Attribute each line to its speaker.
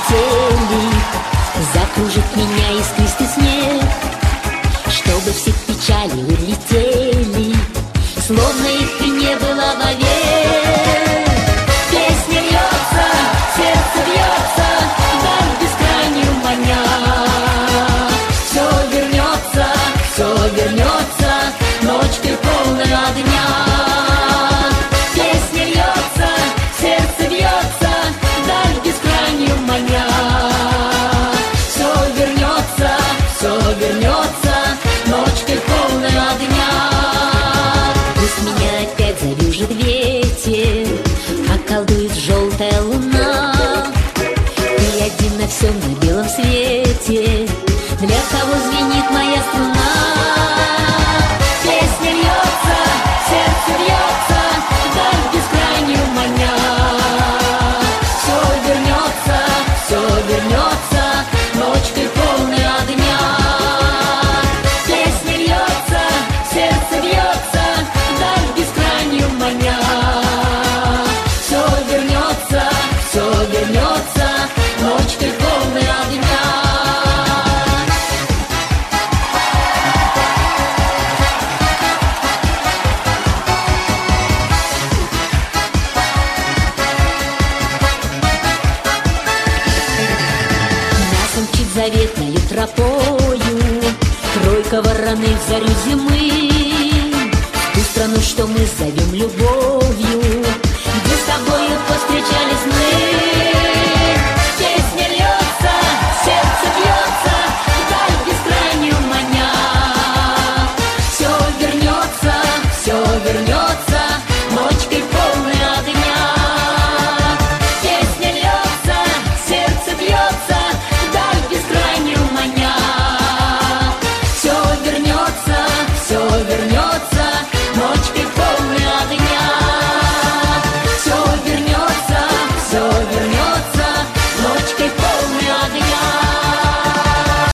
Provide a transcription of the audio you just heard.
Speaker 1: метели, закружит меня искристый снег, чтобы все печали улетели, словно их и не было вовек. Песня льется, сердце бьется, вдаль бескрайнюю маня. Все вернется, ночкой полная огня. Песня льется, сердце бьется, вдаль бескрайнюю маня. Все вернется, ночкой полная огня. Пусть меня опять завяжет ветер, околдует желтая луна. Ты один на всем на белом свете, для кого звенит моя струна. Песня льется, сердце бьется, вдаль бескрайнюю маня. Все вернется, ночкой полной огня. Песня льется, сердце бьется, вдаль бескрайнюю маня. Все вернется, ночкой полной огня. Заветною тропою тройка вороных в зарю зимы, в ту страну, что мы зовем любовью, где с тобою повстречались мы. Песня льется, сердце бьется, вдаль бескрайнюю маня. Все вернется,